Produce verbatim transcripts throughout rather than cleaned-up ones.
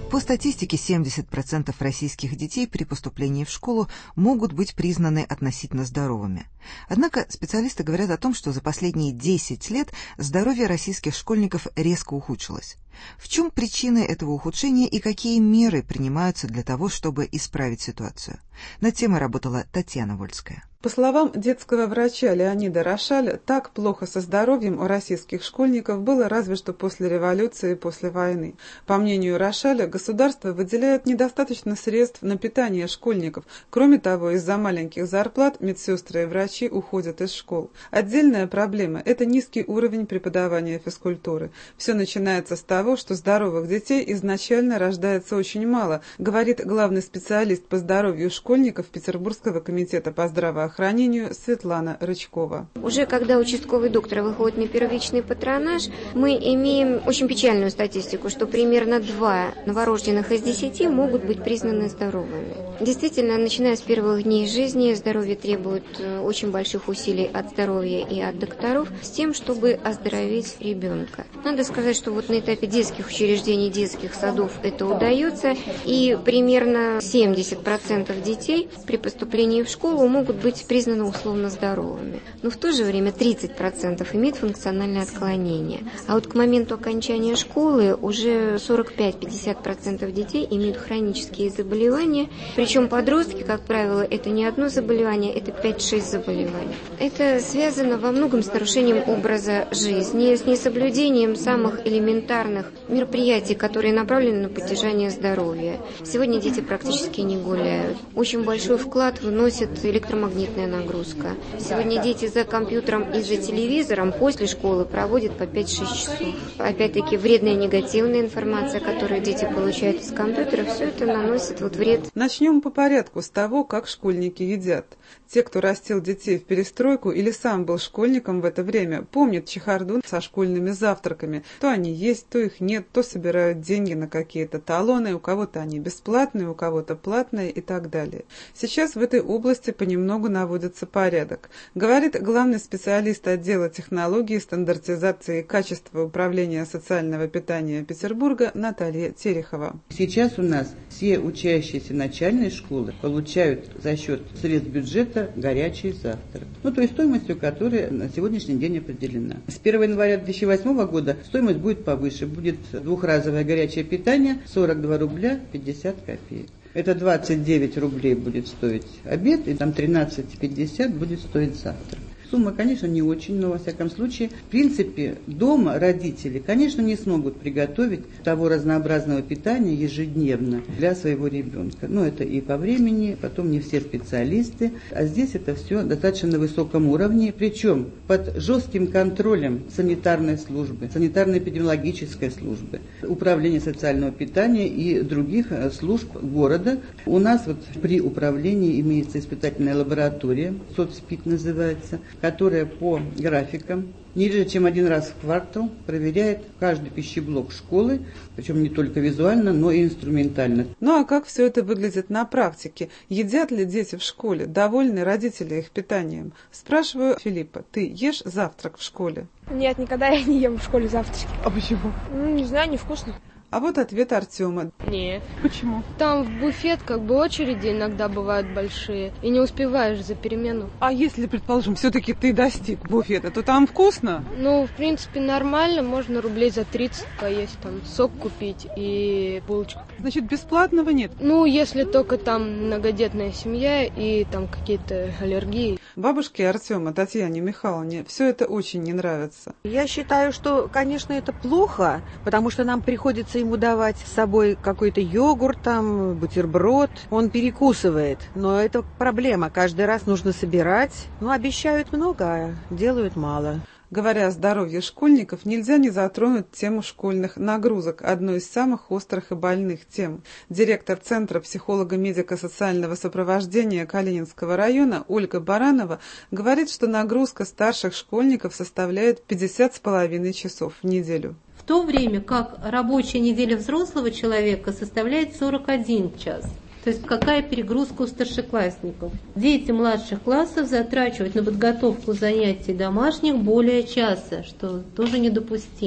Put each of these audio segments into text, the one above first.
По статистике, семьдесят процентов российских детей при поступлении в школу могут быть признаны относительно здоровыми. Однако специалисты говорят о том, что за последние десять лет здоровье российских школьников резко ухудшилось. В чем причины этого ухудшения и какие меры принимаются для того, чтобы исправить ситуацию? Над темой работала Татьяна Вольская. По словам детского врача Леонида Рошаля, так плохо со здоровьем у российских школьников было разве что после революции и после войны. По мнению Рошаля, государство выделяет недостаточно средств на питание школьников. Кроме того, из-за маленьких зарплат медсестры и врачи уходят из школ. Отдельная проблема – это низкий уровень преподавания физкультуры. Все начинается с того, что здоровых детей изначально рождается очень мало, говорит главный специалист по здоровью школьников Петербургского комитета по здравоохранению Светлана Рычкова. Уже когда участковый доктор выходит на первичный патронаж, мы имеем очень печальную статистику, что примерно два новорожденных из десяти могут быть признаны здоровыми. Действительно, начиная с первых дней жизни, здоровье требует очень больших усилий от здоровья и от докторов с тем, чтобы оздоровить ребенка. Надо сказать, что вот на этапе детских учреждений, детских садов это удается, и примерно семьдесят процентов детей при поступлении в школу могут быть признаны условно здоровыми. Но в то же время тридцать процентов имеют функциональное отклонение. А вот к моменту окончания школы уже сорок пять - пятьдесят процентов детей имеют хронические заболевания. Причем подростки, как правило, это не одно заболевание, это пять-шесть заболеваний. Это связано во многом с нарушением образа жизни, с несоблюдением самых элементарных мероприятий, которые направлены на поддержание здоровья. Сегодня дети практически не гуляют. Очень большой вклад вносит электромагнитная нагрузка. Сегодня дети за компьютером и за телевизором после школы проводят по пять-шесть часов. Опять-таки вредная негативная информация, которую дети получают из компьютера, все это наносит вот вред. Начнем по порядку с того, как школьники едят. Те, кто растил детей в перестройку или сам был школьником в это время, помнят чехарду со школьными завтраками. То они есть, то их нет, то собирают деньги на какие-то талоны, у кого-то они бесплатные, у кого-то платные и так далее. Сейчас в этой области понемногу наводится порядок. Говорит главный специалист отдела технологий, стандартизации и качества управления социального питания Петербурга Наталья Терехова. Сейчас у нас все учащиеся начальной школы получают за счет средств бюджета горячий завтрак. Ну, то есть стоимостью, которая на сегодняшний день определена. С первого января две тысячи восьмого года стоимость будет повыше. Будет двухразовое горячее питание сорок два рубля пятьдесят копеек. Это двадцать девять рублей будет стоить обед, и там тринадцать пятьдесят будет стоить завтрак. Сумма, конечно, не очень, но, во всяком случае, в принципе, дома родители, конечно, не смогут приготовить того разнообразного питания ежедневно для своего ребенка. Но это и по времени, потом не все специалисты, а здесь это все достаточно на высоком уровне, причем под жестким контролем санитарной службы, санитарно-эпидемиологической службы, управления социального питания и других служб города. У нас вот при управлении имеется испытательная лаборатория, соцпит называется, которая по графикам не реже, чем один раз в квартал проверяет каждый пищеблок школы, причем не только визуально, но и инструментально. Ну а как все это выглядит на практике? Едят ли дети в школе? Довольны родители их питанием? Спрашиваю Филиппа, ты ешь завтрак в школе? Нет, никогда я не ем в школе завтраки. А почему? Ну, не знаю, невкусно. А вот ответ Артема. Нет. Почему? Там в буфет как бы очереди иногда бывают большие, и не успеваешь за перемену. А если, предположим, все-таки ты достиг буфета, то там вкусно? Ну, в принципе, нормально, можно рублей за тридцать поесть, там, сок купить и булочку. Значит, бесплатного нет? Ну, если только там многодетная семья и там какие-то аллергии. Бабушке Артема, Татьяне Михайловне, все это очень не нравится. Я считаю, что, конечно, это плохо, потому что нам приходится ему давать с собой какой-то йогурт, там, бутерброд. Он перекусывает, но это проблема. Каждый раз нужно собирать. Ну, обещают много, а делают мало. Говоря о здоровье школьников, нельзя не затронуть тему школьных нагрузок, одной из самых острых и больных тем. Директор Центра психолого-медико-социального сопровождения Калининского района Ольга Баранова говорит, что нагрузка старших школьников составляет пятьдесят с половиной часов в неделю. В то время как рабочая неделя взрослого человека составляет сорок один час. То есть какая перегрузка у старшеклассников? Дети младших классов затрачивают на подготовку занятий домашних более часа, что тоже недопустимо.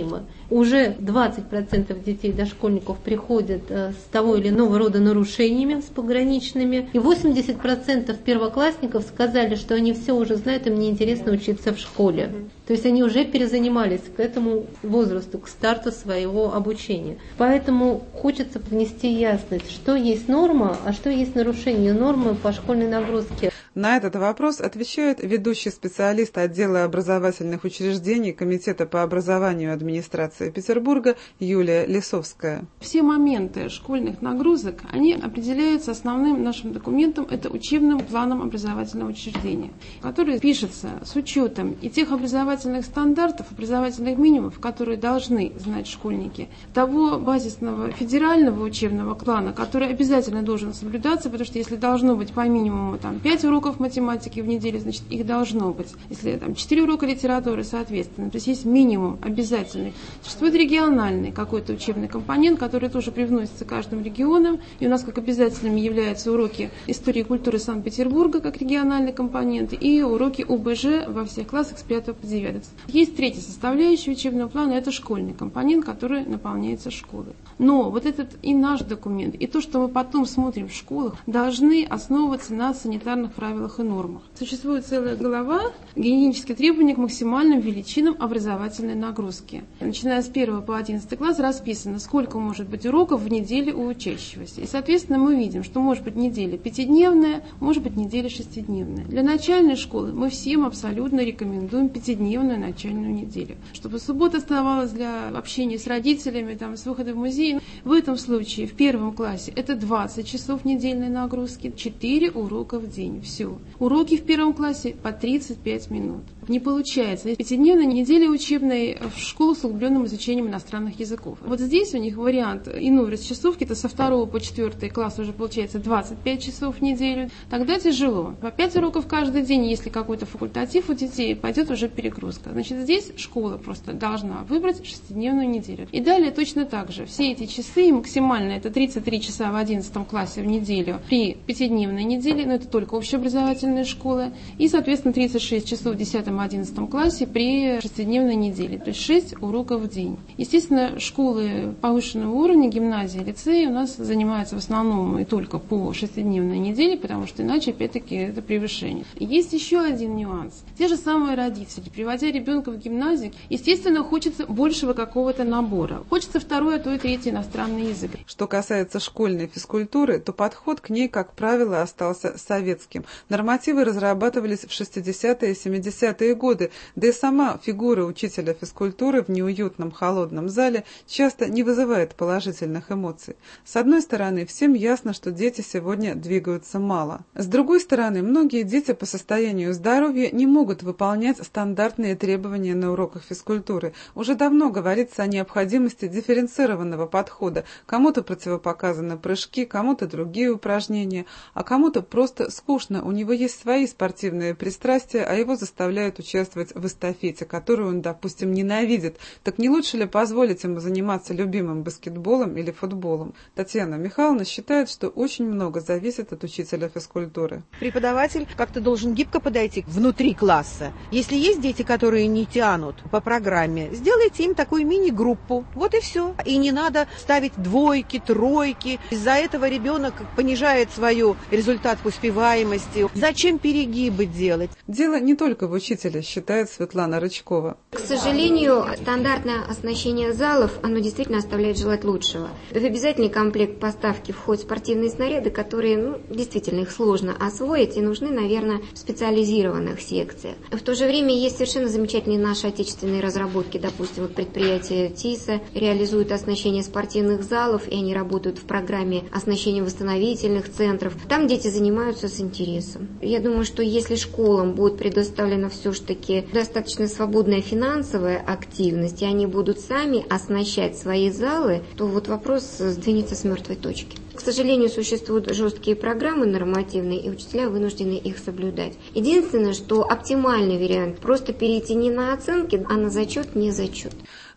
уже двадцать процентов детей, дошкольников приходят с того или иного рода нарушениями, с пограничными, и восемьдесят процентов первоклассников сказали, что они все уже знают, им неинтересно учиться в школе. То есть они уже перезанимались к этому возрасту, к старту своего обучения. Поэтому хочется внести ясность, что есть норма, а что есть нарушение нормы по школьной нагрузке. На этот вопрос отвечает ведущий специалист отдела образовательных учреждений Комитета по образованию администрации Петербурга Юлия Лисовская. Все моменты школьных нагрузок, они определяются основным нашим документом, это учебным планом образовательного учреждения, который пишется с учетом и тех образовательных стандартов, образовательных минимумов, которые должны знать школьники, того базисного федерального учебного плана, который обязательно должен соблюдаться, потому что если должно быть по минимуму там, пять уроков математики в неделю, значит, их должно быть. Если там четыре урока литературы, соответственно, то есть есть минимум обязательный. Существует региональный какой-то учебный компонент, который тоже привносится каждым регионом, и у нас как обязательными являются уроки истории и культуры Санкт-Петербурга как региональный компонент, и уроки ОБЖ во всех классах с пятого по девятый. Есть третья составляющая учебного плана, это школьный компонент, который наполняется школой. Но вот этот и наш документ, и то, что мы потом смотрим в школах, должны основываться на санитарных правилах и нормах. Существует целая глава «Гигиенические требования к максимальным величинам образовательной нагрузки». Начиная с первого по одиннадцатый класс расписано, сколько может быть уроков в неделю у учащегося. И, соответственно, мы видим, что может быть неделя пятидневная, может быть неделя шестидневная. Для начальной школы мы всем абсолютно рекомендуем пятидневную начальную неделю, чтобы суббота оставалась для общения с родителями, там, с выхода в музей. В этом случае в первом классе это двадцать часов недельной нагрузки, четыре урока в день. Все. Уроки в первом классе по тридцать пять минут. Не получается. Пятидневная неделя учебной в школу с углубленным изучением иностранных языков. Вот здесь у них вариант иной расчасовки, это со второго по четвертый класс уже получается двадцать пять часов в неделю. Тогда тяжело. По пять уроков каждый день, если какой-то факультатив у детей, пойдет уже перегрузка. Значит, здесь школа просто должна выбрать шестидневную неделю. И далее точно так же. Все эти часы, максимально это тридцать три часа в одиннадцатом классе в неделю при пятидневной неделе, но это только общеобразовательная школа, и, соответственно, тридцать шесть часов в десятом-одиннадцатом классе при шестидневной неделе, то есть шесть уроков в день. Естественно, школы повышенного уровня, гимназии, лицеи у нас занимаются в основном и только по шестидневной неделе, потому что иначе, опять-таки, это превышение. И есть еще один нюанс. Те же самые родители, приводя ребенка в гимназию, естественно, хочется большего какого-то набора. Хочется второй, а то и третий иностранный язык. Что касается школьной физкультуры, то подход к ней, как правило, остался советским. Нормативы разрабатывались в шестидесятые и семидесятые годы, да и сама фигура учителя физкультуры в неуютном холодном зале часто не вызывает положительных эмоций. С одной стороны, всем ясно, что дети сегодня двигаются мало. С другой стороны, многие дети по состоянию здоровья не могут выполнять стандартные требования на уроках физкультуры. Уже давно говорится о необходимости дифференцированного подхода. Кому-то противопоказаны прыжки, кому-то другие упражнения, а кому-то просто скучно. У него есть свои спортивные пристрастия, а его заставляют участвовать в эстафете, которую он, допустим, ненавидит. Так не лучше ли позволить ему заниматься любимым баскетболом или футболом? Татьяна Михайловна считает, что очень много зависит от учителя физкультуры. Преподаватель как-то должен гибко подойти внутри класса. Если есть дети, которые не тянут по программе, сделайте им такую мини-группу. Вот и все. И не надо ставить двойки, тройки. Из-за этого ребенок понижает свою результат в успеваемости. Зачем перегибы делать? Дело не только в учителе, считает Светлана Рычкова. К сожалению, стандартное оснащение залов, оно действительно оставляет желать лучшего. В обязательный комплект поставки входят спортивные снаряды, которые, ну, действительно, их сложно освоить и нужны, наверное, в специализированных секциях. В то же время есть совершенно замечательные наши отечественные разработки. Допустим, вот предприятие ТИСа реализует оснащение спортивных залов, и они работают в программе оснащения восстановительных центров. Там дети занимаются с интересом. Я думаю, что если школам будет предоставлена все-таки достаточно свободная финансовая активность, и они будут сами оснащать свои залы, то вот вопрос сдвинется с мертвой точки. К сожалению, существуют жесткие программы нормативные, и учителя вынуждены их соблюдать. Единственное, что оптимальный вариант – просто перейти не на оценки, а на зачет, не зачет.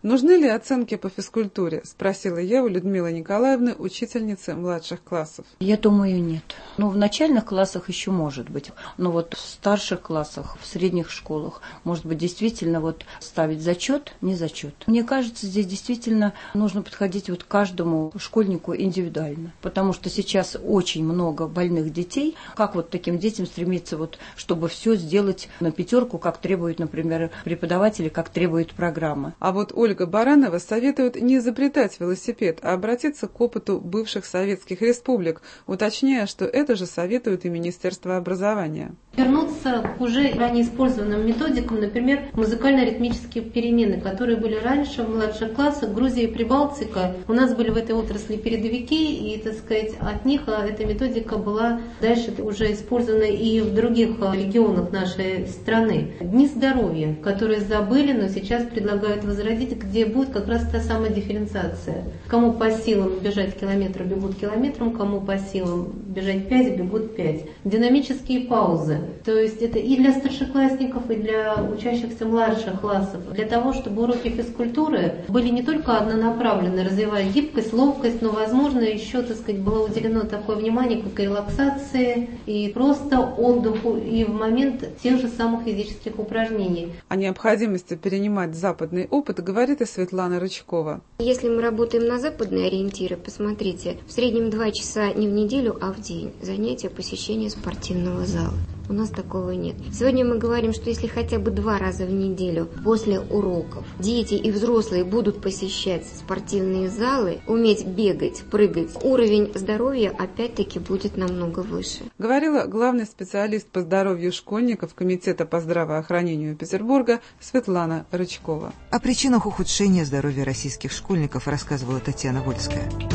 Нужны ли оценки по физкультуре? Спросила я у Людмилы Николаевны, учительницы младших классов. Я думаю, нет. Ну, в начальных классах еще может быть. Но вот в старших классах, в средних школах, может быть, действительно вот ставить зачет, не зачет. Мне кажется, здесь действительно нужно подходить вот к каждому школьнику индивидуально. Потому что сейчас очень много больных детей. Как вот таким детям стремиться, вот, чтобы все сделать на пятерку, как требуют, например, преподаватели, как требует программа. А вот Ольга Баранова советует не изобретать велосипед, а обратиться к опыту бывших советских республик, уточняя, что это же советует и Министерство образования. Вернуться к уже ранее использованным методикам, например, музыкально-ритмические перемены, которые были раньше в младших классах. Грузия и Прибалтика, у нас были в этой отрасли передовики, и, так сказать, от них эта методика была дальше уже использована и в других регионах нашей страны. Дни здоровья, которые забыли, но сейчас предлагают возродить, где будет как раз та самая дифференциация. Кому по силам бежать километр, бегут километром, кому по силам бежать пять, бегут пять. Динамические паузы. То есть это и для старшеклассников, и для учащихся младших классов. Для того, чтобы уроки физкультуры были не только однонаправлены, развивая гибкость, ловкость, но, возможно, еще, так сказать, было уделено такое внимание, как и релаксации, и просто отдыху, и в момент тех же самых физических упражнений. О необходимости перенимать западный опыт говорит и Светлана Рычкова. Если мы работаем на западные ориентиры, посмотрите, в среднем два часа не в неделю, а в день занятия посещения спортивного зала. У нас такого нет. Сегодня мы говорим, что если хотя бы два раза в неделю после уроков дети и взрослые будут посещать спортивные залы, уметь бегать, прыгать, уровень здоровья опять-таки будет намного выше. Говорила главный специалист по здоровью школьников Комитета по здравоохранению Петербурга Светлана Рычкова. О причинах ухудшения здоровья российских школьников рассказывала Татьяна Вольская.